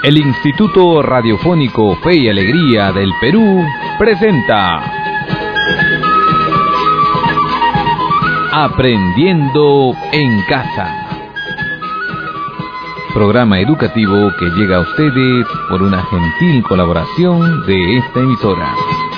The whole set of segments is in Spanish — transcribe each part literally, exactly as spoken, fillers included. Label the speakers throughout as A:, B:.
A: El Instituto Radiofónico Fe y Alegría del Perú presenta Aprendiendo en Casa. Programa educativo que llega a ustedes por una gentil colaboración de esta emisora.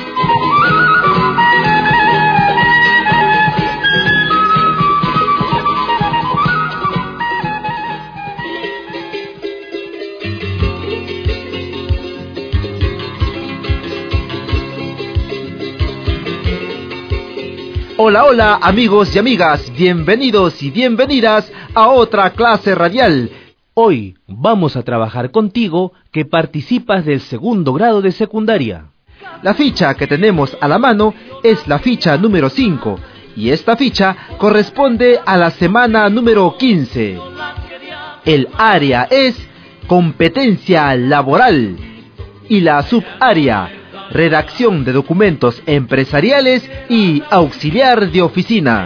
B: Hola, hola amigos y amigas, bienvenidos y bienvenidas a otra clase radial. Hoy vamos a trabajar contigo que participas del segundo grado de secundaria. La ficha que tenemos a la mano es la ficha número cinco y esta ficha corresponde a la semana número quince. El área es competencia laboral y la subárea redacción de documentos empresariales y auxiliar de oficina.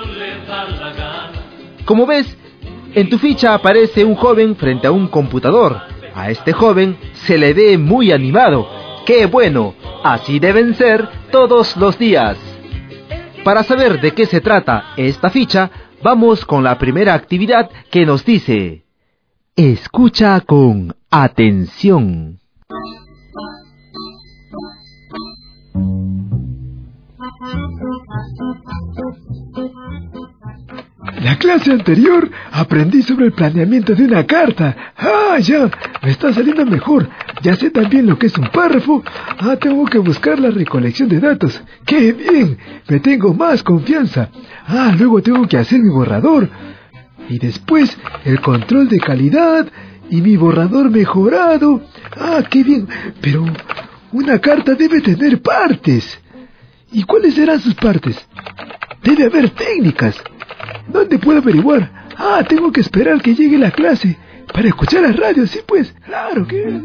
B: Como ves, en tu ficha aparece un joven frente a un computador. A este joven se le ve muy animado. ¡Qué bueno! Así deben ser todos los días. Para saber de qué se trata esta ficha, vamos con la primera actividad que nos dice: escucha con atención.
C: La clase anterior aprendí sobre el planeamiento de una carta. Ah, ya, me está saliendo mejor. Ya sé también lo que es un párrafo. Ah, tengo que buscar la recolección de datos. ¡Qué bien! Me tengo más confianza. Ah, luego tengo que hacer mi borrador. Y después el control de calidad y mi borrador mejorado. Ah, qué bien. Pero una carta debe tener partes. ¿Y cuáles serán sus partes? Debe haber técnicas. ¿Dónde puedo averiguar? Ah, tengo que esperar que llegue la clase para escuchar la radio, sí pues, claro que...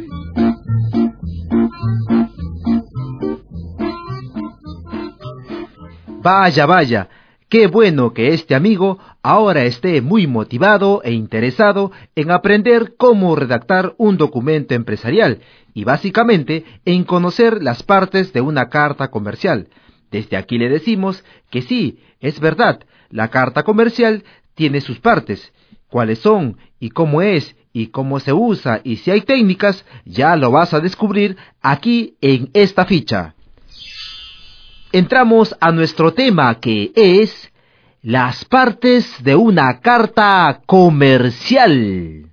B: Vaya, vaya, qué bueno que este amigo ahora esté muy motivado e interesado en aprender cómo redactar un documento empresarial y básicamente en conocer las partes de una carta comercial. Desde aquí le decimos que sí, es verdad, la carta comercial tiene sus partes. ¿Cuáles son y cómo es y cómo se usa y si hay técnicas? Ya lo vas a descubrir aquí en esta ficha. Entramos a nuestro tema, que es las partes de una carta comercial.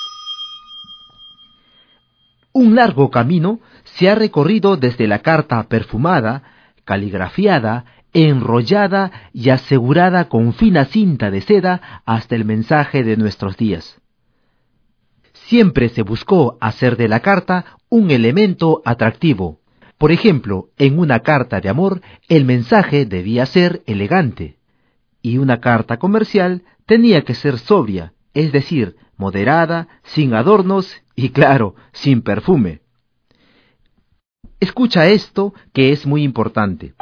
B: Un largo camino se ha recorrido desde la carta perfumada, caligrafiada, enrollada y asegurada con fina cinta de seda hasta el mensaje de nuestros días. Siempre se buscó hacer de la carta un elemento atractivo. Por ejemplo, en una carta de amor, el mensaje debía ser elegante, y una carta comercial tenía que ser sobria, es decir, moderada, sin adornos y, claro, sin perfume. Escucha esto, que es muy importante.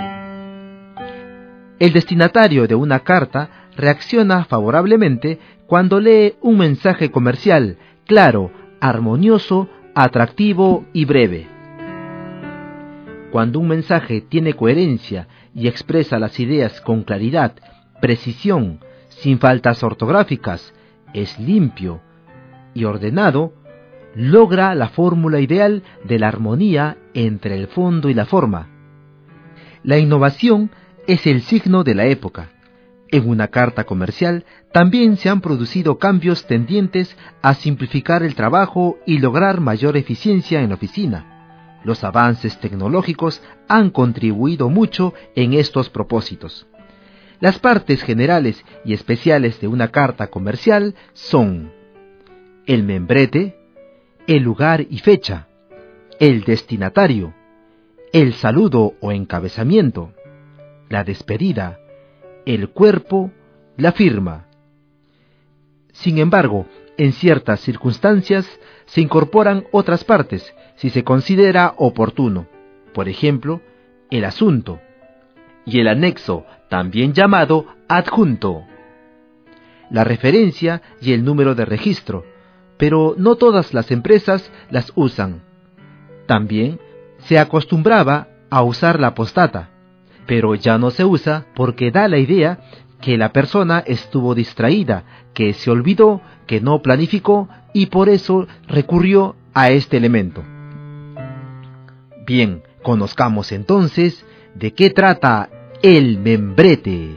B: El destinatario de una carta reacciona favorablemente cuando lee un mensaje comercial claro, armonioso, atractivo y breve. Cuando un mensaje tiene coherencia y expresa las ideas con claridad, precisión, sin faltas ortográficas, es limpio y ordenado, logra la fórmula ideal de la armonía entre el fondo y la forma. La innovación es el signo de la época. En una carta comercial también se han producido cambios tendientes a simplificar el trabajo y lograr mayor eficiencia en la oficina. Los avances tecnológicos han contribuido mucho en estos propósitos. Las partes generales y especiales de una carta comercial son el membrete, el lugar y fecha, el destinatario, el saludo o encabezamiento, la despedida, el cuerpo, la firma. Sin embargo, en ciertas circunstancias se incorporan otras partes si se considera oportuno. Por ejemplo, el asunto y el anexo, también llamado adjunto, la referencia y el número de registro, pero no todas las empresas las usan. También se acostumbraba a usar la postdata, pero ya no se usa porque da la idea que la persona estuvo distraída, que se olvidó, que no planificó y por eso recurrió a este elemento. Bien, conozcamos entonces de qué trata el membrete.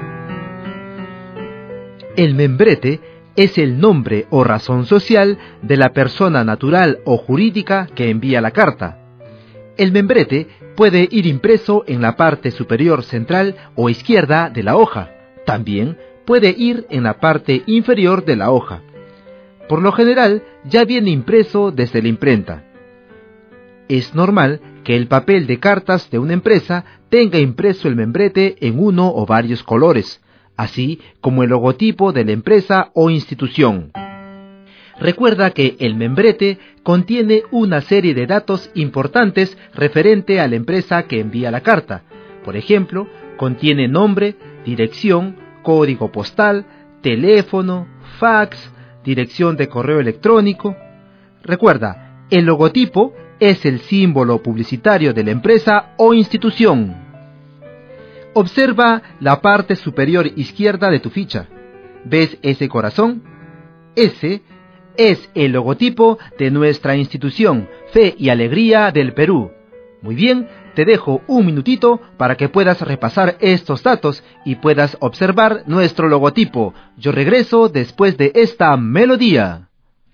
B: El membrete es el nombre o razón social de la persona natural o jurídica que envía la carta. El membrete puede ir impreso en la parte superior central o izquierda de la hoja. También puede ir en la parte inferior de la hoja. Por lo general, ya viene impreso desde la imprenta. Es normal que el papel de cartas de una empresa tenga impreso el membrete en uno o varios colores, así como el logotipo de la empresa o institución. Recuerda que el membrete contiene una serie de datos importantes referente a la empresa que envía la carta. Por ejemplo, contiene nombre, dirección, código postal, teléfono, fax, dirección de correo electrónico. Recuerda, el logotipo es el símbolo publicitario de la empresa o institución. Observa la parte superior izquierda de tu ficha. ¿Ves ese corazón? Ese es el logotipo de nuestra institución, Fe y Alegría del Perú. Muy bien, te dejo un minutito para que puedas repasar estos datos y puedas observar nuestro logotipo. Yo regreso después de esta melodía.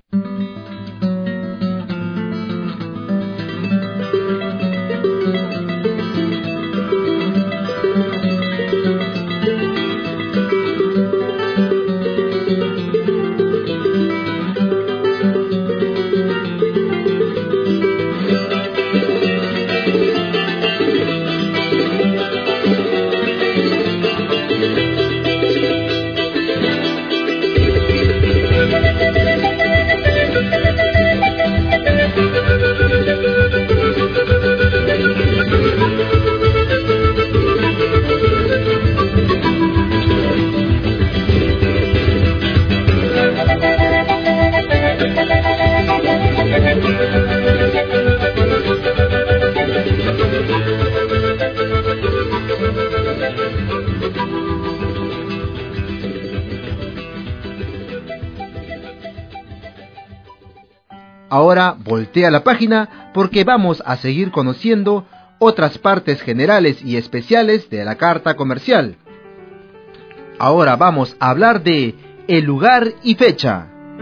B: Ahora voltea la página porque vamos a seguir conociendo otras partes generales y especiales de la carta comercial. Ahora vamos a hablar de el lugar y fecha.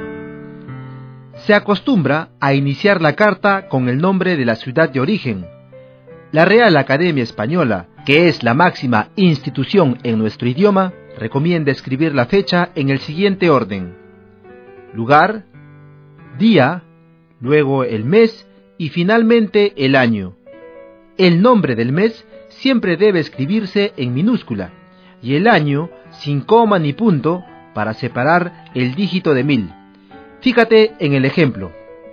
B: Se acostumbra a iniciar la carta con el nombre de la ciudad de origen. La Real Academia Española, que es la máxima institución en nuestro idioma, recomienda escribir la fecha en el siguiente orden: lugar, día, luego el mes y finalmente el año. El nombre del mes siempre debe escribirse en minúscula y el año sin coma ni punto para separar el dígito de mil. Fíjate en el ejemplo: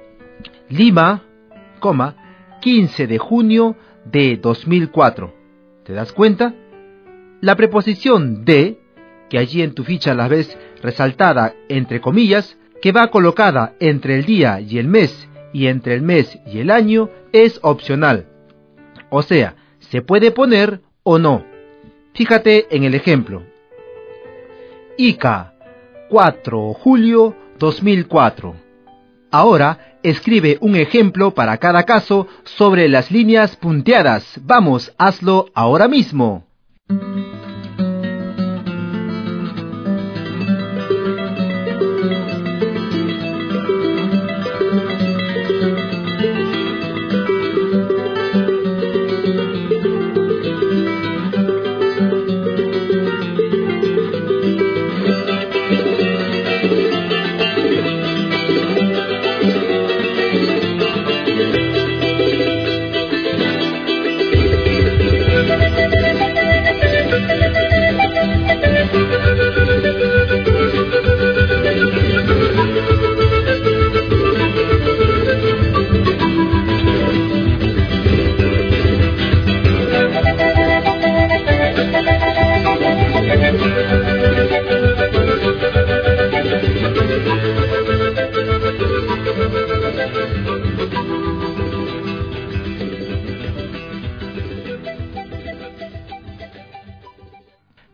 B: Lima, coma, quince de junio de dos mil cuatro. ¿Te das cuenta? La preposición de, que allí en tu ficha la ves resaltada entre comillas, que va colocada entre el día y el mes y entre el mes y el año, es opcional. O sea, se puede poner o no. Fíjate en el ejemplo: Ica, cuatro de julio dos mil cuatro. Ahora escribe un ejemplo para cada caso sobre las líneas punteadas. Vamos, hazlo ahora mismo.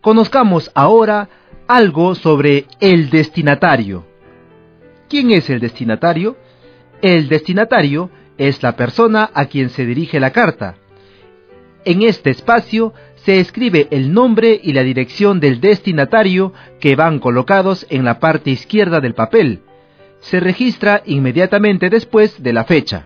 B: Conozcamos ahora algo sobre el destinatario. ¿Quién es el destinatario? El destinatario es la persona a quien se dirige la carta. En este espacio se escribe el nombre y la dirección del destinatario, que van colocados en la parte izquierda del papel. Se registra inmediatamente después de la fecha.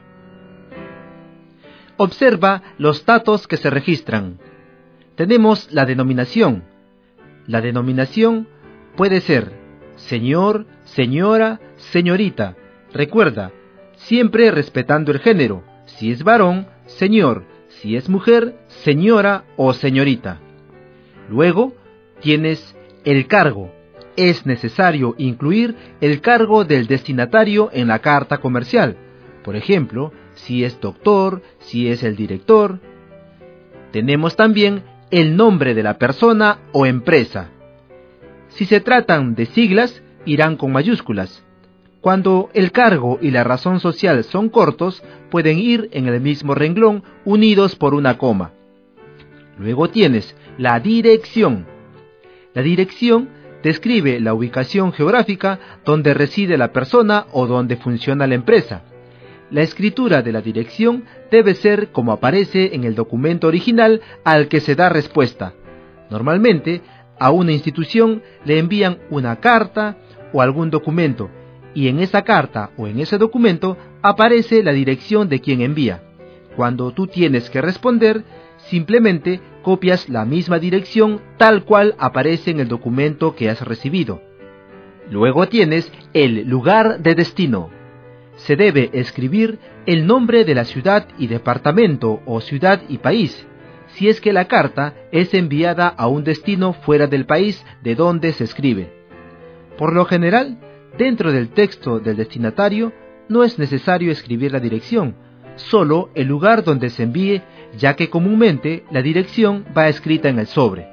B: Observa los datos que se registran. Tenemos la denominación. La denominación puede ser señor, señora, señorita. Recuerda, siempre respetando el género. Si es varón, señor. Si es mujer, señora o señorita. Luego tienes el cargo. Es necesario incluir el cargo del destinatario en la carta comercial. Por ejemplo, si es doctor, si es el director. Tenemos también el nombre de la persona o empresa. Si se tratan de siglas, irán con mayúsculas. Cuando el cargo y la razón social son cortos, pueden ir en el mismo renglón, unidos por una coma. Luego tienes la dirección. La dirección describe la ubicación geográfica donde reside la persona o donde funciona la empresa. La escritura de la dirección debe ser como aparece en el documento original al que se da respuesta. Normalmente, a una institución le envían una carta o algún documento, y en esa carta o en ese documento aparece la dirección de quien envía. Cuando tú tienes que responder, simplemente copias la misma dirección tal cual aparece en el documento que has recibido. Luego tienes el lugar de destino. Se debe escribir el nombre de la ciudad y departamento o ciudad y país, si es que la carta es enviada a un destino fuera del país de donde se escribe. Por lo general, dentro del texto del destinatario no es necesario escribir la dirección, solo el lugar donde se envíe, ya que comúnmente la dirección va escrita en el sobre.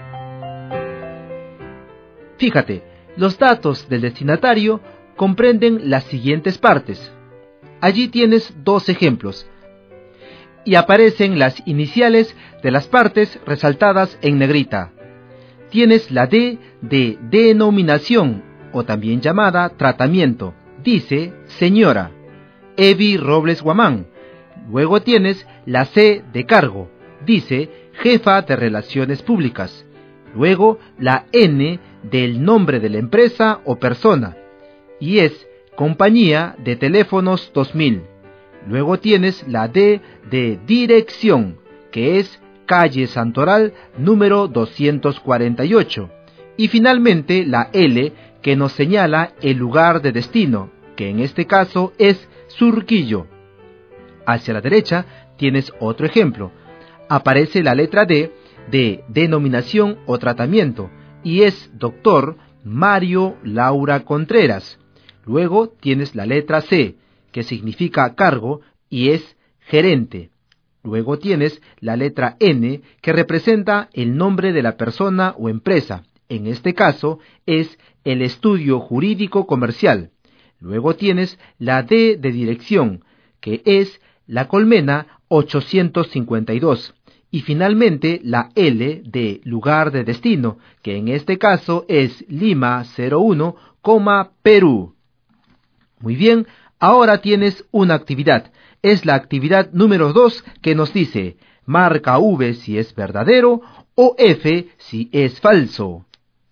B: Fíjate, los datos del destinatario comprenden las siguientes partes. Allí tienes dos ejemplos, y aparecen las iniciales de las partes resaltadas en negrita. Tienes la D de denominación, o también llamada tratamiento. Dice señora Evi Robles Guamán. Luego tienes la C de cargo. Dice jefa de relaciones públicas. Luego la N del nombre de la empresa o persona. Y es compañía de teléfonos dos mil. Luego tienes la D de dirección, que es calle Santoral número doscientos cuarenta y ocho. Y finalmente la L, que nos señala el lugar de destino, que en este caso es Surquillo. Hacia la derecha tienes otro ejemplo. Aparece la letra D de denominación o tratamiento, y es doctor Mario Laura Contreras. Luego tienes la letra C, que significa cargo, y es gerente. Luego tienes la letra N, que representa el nombre de la persona o empresa. En este caso es el estudio jurídico comercial. Luego tienes la D de dirección, que es la colmena ochocientos cincuenta y dos. Y finalmente la L de lugar de destino, que en este caso es Lima cero uno, Perú. Muy bien, ahora tienes una actividad. Es la actividad número dos, que nos dice marca V si es verdadero o F si es falso.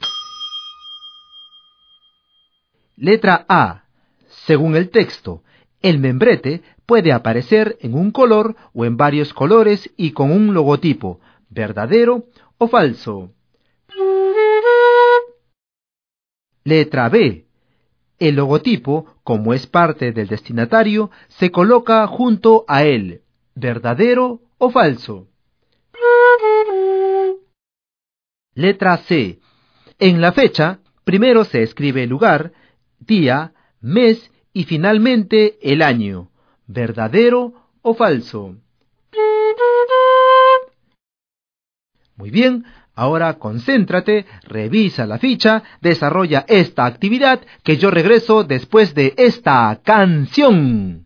B: Letra A. Según el texto, el membrete puede aparecer en un color o en varios colores y con un logotipo, verdadero o falso. Letra B. El logotipo, como es parte del destinatario, se coloca junto a él, verdadero o falso. Letra C. En la fecha, primero se escribe el lugar, día, mes y finalmente el año, verdadero o falso. Muy bien, ahora concéntrate, revisa la ficha, desarrolla esta actividad, que yo regreso después de esta canción.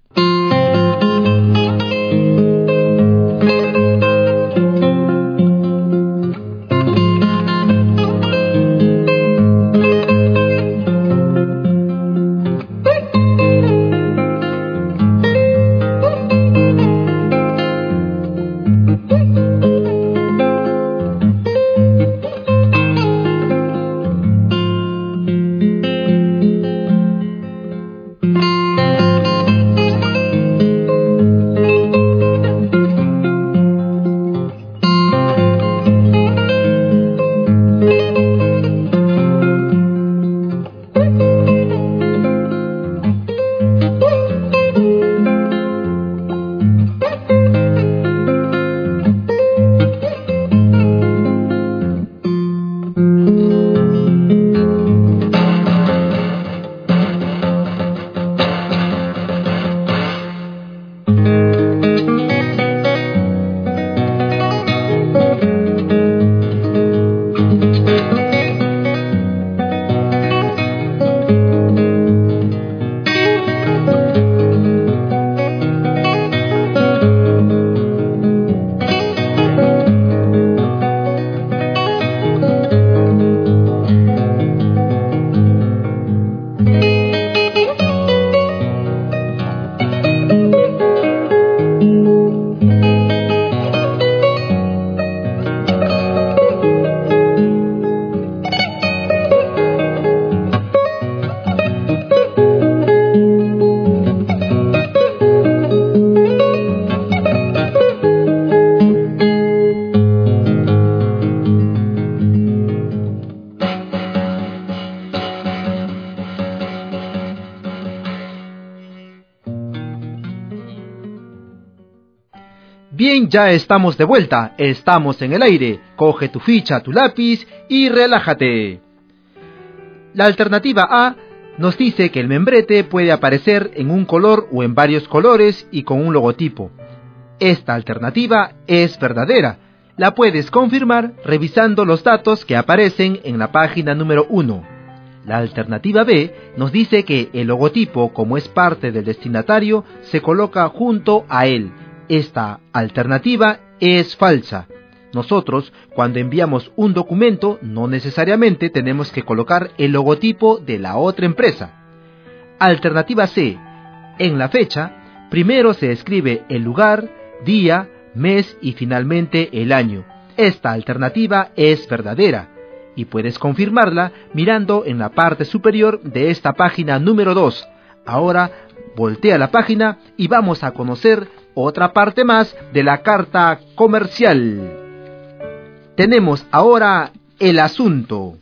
B: Bien, ya estamos de vuelta, estamos en el aire. Coge tu ficha, tu lápiz y relájate. La alternativa A nos dice que el membrete puede aparecer en un color o en varios colores y con un logotipo. Esta alternativa es verdadera. La puedes confirmar revisando los datos que aparecen en la página número uno. La alternativa B nos dice que el logotipo, como es parte del destinatario, se coloca junto a él. Esta alternativa es falsa. Nosotros, cuando enviamos un documento, no necesariamente tenemos que colocar el logotipo de la otra empresa. Alternativa C. En la fecha, primero se escribe el lugar, día, mes y finalmente el año. Esta alternativa es verdadera y puedes confirmarla mirando en la parte superior de esta página número dos. Ahora voltea la página y vamos a conocer otra parte más de la carta comercial. Tenemos ahora el asunto.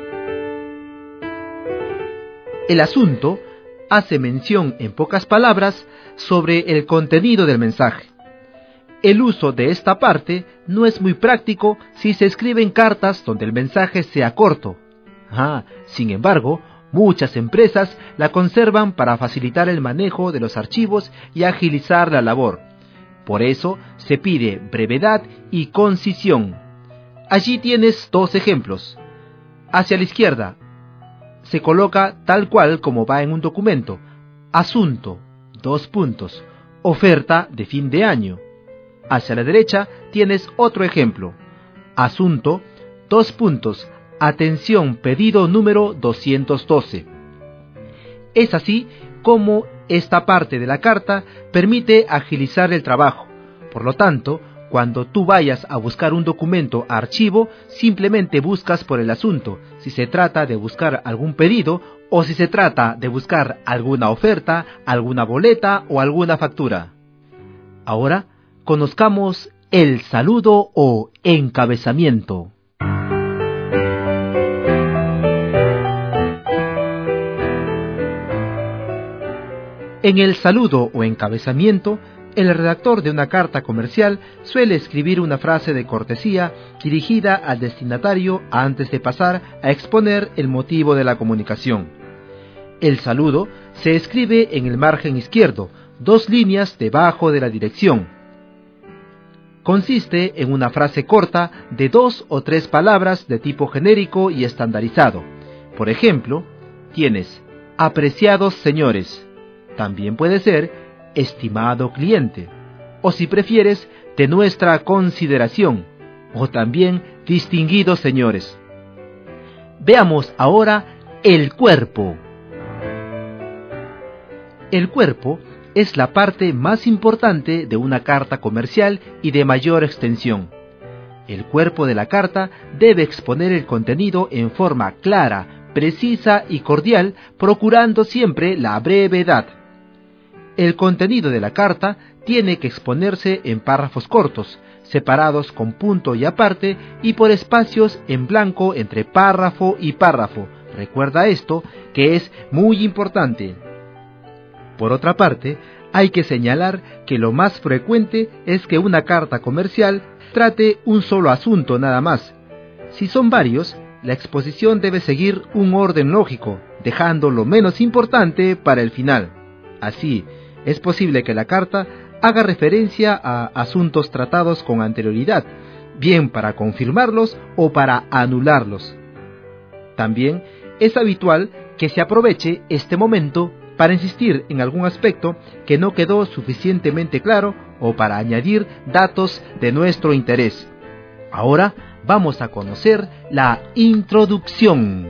B: El asunto hace mención en pocas palabras sobre el contenido del mensaje. El uso de esta parte no es muy práctico si se escriben cartas donde el mensaje sea corto. Ah, sin embargo, muchas empresas la conservan para facilitar el manejo de los archivos y agilizar la labor. Por eso se pide brevedad y concisión. Allí tienes dos ejemplos. Hacia la izquierda se coloca tal cual como va en un documento. Asunto, dos puntos, oferta de fin de año. Hacia la derecha tienes otro ejemplo. Asunto, dos puntos, atención, pedido número doscientos doce. Es así como esta parte de la carta permite agilizar el trabajo. Por lo tanto, cuando tú vayas a buscar un documento a archivo, simplemente buscas por el asunto, si se trata de buscar algún pedido o si se trata de buscar alguna oferta, alguna boleta o alguna factura. Ahora, conozcamos el saludo o encabezamiento. En el saludo o encabezamiento, el redactor de una carta comercial suele escribir una frase de cortesía dirigida al destinatario antes de pasar a exponer el motivo de la comunicación. El saludo se escribe en el margen izquierdo, dos líneas debajo de la dirección. Consiste en una frase corta de dos o tres palabras de tipo genérico y estandarizado. Por ejemplo, tienes apreciados señores. También puede ser estimado cliente, o si prefieres, de nuestra consideración, o también distinguidos señores. Veamos ahora el cuerpo. El cuerpo es la parte más importante de una carta comercial y de mayor extensión. El cuerpo de la carta debe exponer el contenido en forma clara, precisa y cordial, procurando siempre la brevedad. El contenido de la carta tiene que exponerse en párrafos cortos, separados con punto y aparte y por espacios en blanco entre párrafo y párrafo. Recuerda esto, que es muy importante. Por otra parte, hay que señalar que lo más frecuente es que una carta comercial trate un solo asunto nada más. Si son varios, la exposición debe seguir un orden lógico, dejando lo menos importante para el final. Así, es posible que la carta haga referencia a asuntos tratados con anterioridad, bien para confirmarlos o para anularlos. También es habitual que se aproveche este momento para insistir en algún aspecto que no quedó suficientemente claro o para añadir datos de nuestro interés. Ahora vamos a conocer la introducción.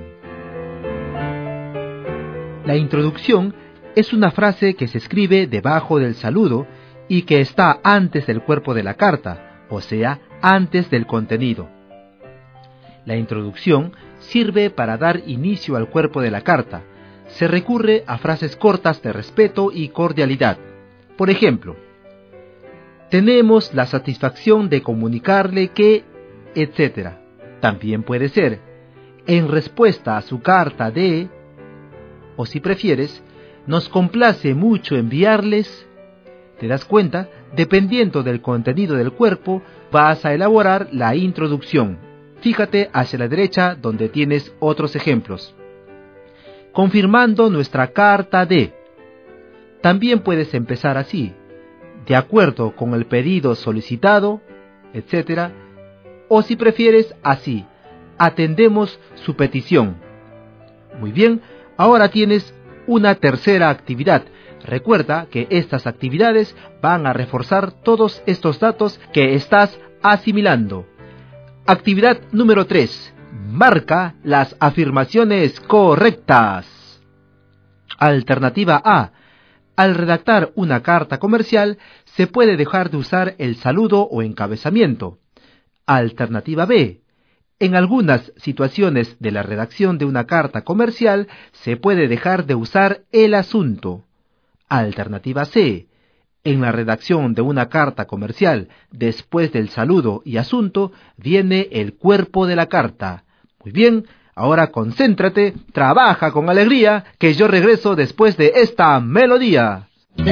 B: La introducción es una frase que se escribe debajo del saludo y que está antes del cuerpo de la carta, o sea, antes del contenido. La introducción sirve para dar inicio al cuerpo de la carta. Se recurre a frases cortas de respeto y cordialidad. Por ejemplo, tenemos la satisfacción de comunicarle que, etcétera. También puede ser, en respuesta a su carta de, o si prefieres, nos complace mucho enviarles. ¿Te das cuenta? Dependiendo del contenido del cuerpo, vas a elaborar la introducción. Fíjate hacia la derecha donde tienes otros ejemplos. Confirmando nuestra carta de. También puedes empezar así, de acuerdo con el pedido solicitado, etcétera. O si prefieres así, atendemos su petición. Muy bien, ahora tienes una tercera actividad. Recuerda que estas actividades van a reforzar todos estos datos que estás asimilando. Actividad número tres. Marca las afirmaciones correctas. Alternativa A. Al redactar una carta comercial, se puede dejar de usar el saludo o encabezamiento. Alternativa B. En algunas situaciones de la redacción de una carta comercial, se puede dejar de usar el asunto. Alternativa C. En la redacción de una carta comercial, después del saludo y asunto, viene el cuerpo de la carta. Muy bien, ahora concéntrate, trabaja con alegría, que yo regreso después de esta melodía.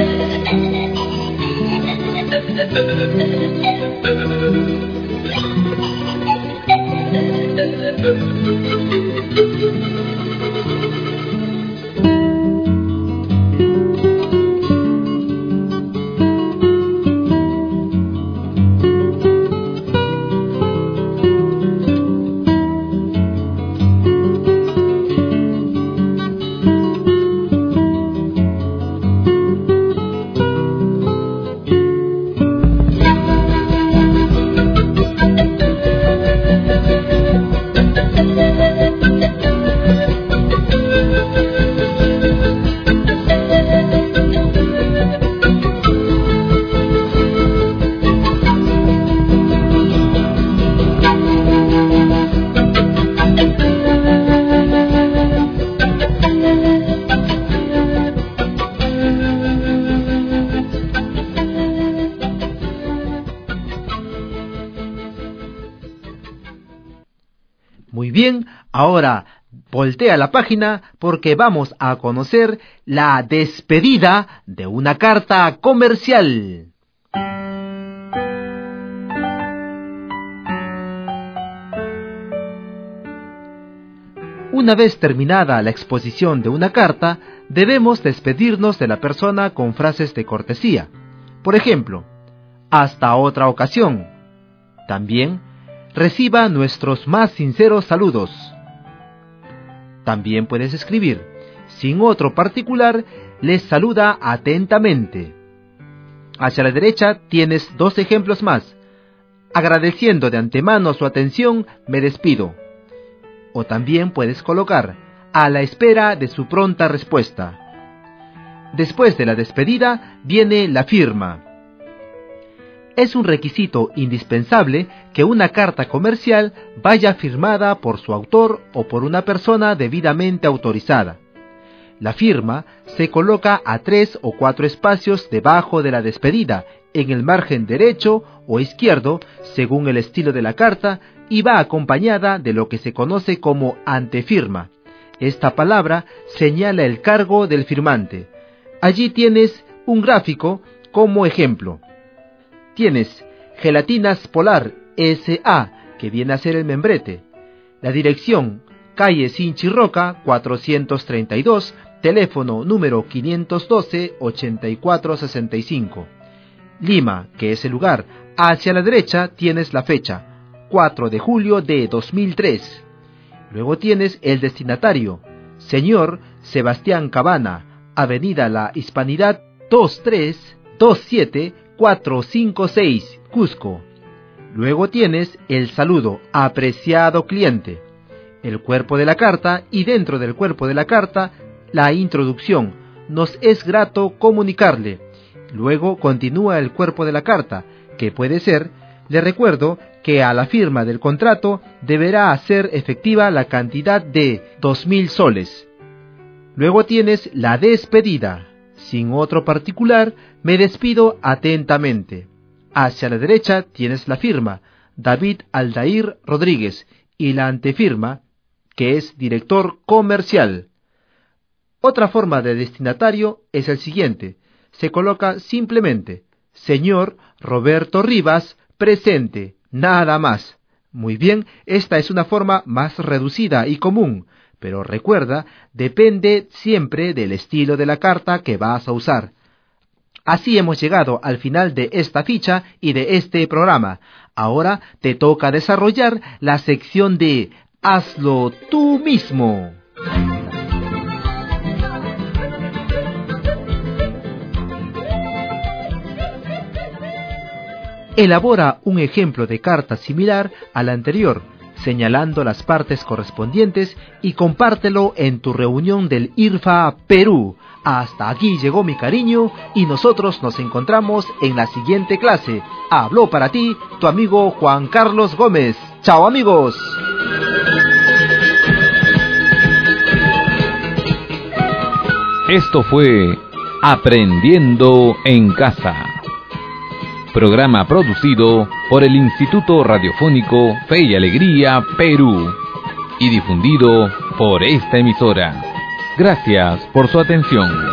B: Muy bien, ahora voltea la página porque vamos a conocer la despedida de una carta comercial. Una vez terminada la exposición de una carta, debemos despedirnos de la persona con frases de cortesía. Por ejemplo, hasta otra ocasión. También, reciba nuestros más sinceros saludos. También puedes escribir, sin otro particular, les saluda atentamente. Hacia la derecha tienes dos ejemplos más. Agradeciendo de antemano su atención, me despido. O también puedes colocar, a la espera de su pronta respuesta. Después de la despedida viene la firma. Es un requisito indispensable que una carta comercial vaya firmada por su autor o por una persona debidamente autorizada. La firma se coloca a tres o cuatro espacios debajo de la despedida, en el margen derecho o izquierdo, según el estilo de la carta, y va acompañada de lo que se conoce como antefirma. Esta palabra señala el cargo del firmante. Allí tienes un gráfico como ejemplo. Tienes Gelatinas Polar S A, que viene a ser el membrete. La dirección, calle Sinchirroca cuatrocientos treinta y dos, teléfono número quinientos doce, ochenta y cuatro sesenta y cinco. Lima, que es el lugar. Hacia la derecha tienes la fecha, cuatro de julio de dos mil tres. Luego tienes el destinatario, señor Sebastián Cabana, Avenida La Hispanidad dos tres dos siete cuatro cinco seis, Cusco. Luego tienes el saludo, apreciado cliente, el cuerpo de la carta y dentro del cuerpo de la carta, la introducción, nos es grato comunicarle. Luego continúa el cuerpo de la carta, que puede ser, le recuerdo que a la firma del contrato deberá hacer efectiva la cantidad de dos mil soles. Luego tienes la despedida. Sin otro particular, me despido atentamente. Hacia la derecha tienes la firma, David Aldair Rodríguez, y la antefirma, que es director comercial. Otra forma de destinatario es el siguiente, se coloca simplemente señor Roberto Rivas, presente, nada más. Muy bien, esta es una forma más reducida y común, pero recuerda, depende siempre del estilo de la carta que vas a usar. Así hemos llegado al final de esta ficha y de este programa. Ahora te toca desarrollar la sección de Hazlo tú mismo. Elabora un ejemplo de carta similar a la anterior, señalando las partes correspondientes y compártelo en tu reunión del I R F A Perú. Hasta aquí llegó mi cariño y nosotros nos encontramos en la siguiente clase. Habló para ti tu amigo Juan Carlos Gómez. ¡Chao, amigos!
A: Esto fue Aprendiendo en Casa. Programa producido por el Instituto Radiofónico Fe y Alegría Perú y difundido por esta emisora. Gracias por su atención.